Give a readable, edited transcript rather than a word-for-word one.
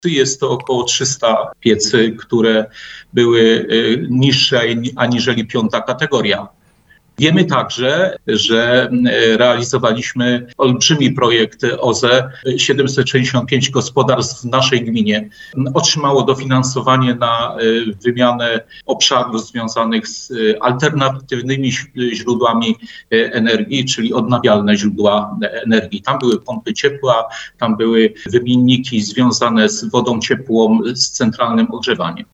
Jest to około 300 piecy, które były niższe aniżeli 5. kategoria. Wiemy także, że realizowaliśmy olbrzymi projekt OZE. 765 gospodarstw w naszej gminie otrzymało dofinansowanie na wymianę obszarów związanych z alternatywnymi źródłami energii, czyli odnawialne źródła energii. Tam były pompy ciepła, tam były wymienniki związane z wodą ciepłą, z centralnym ogrzewaniem.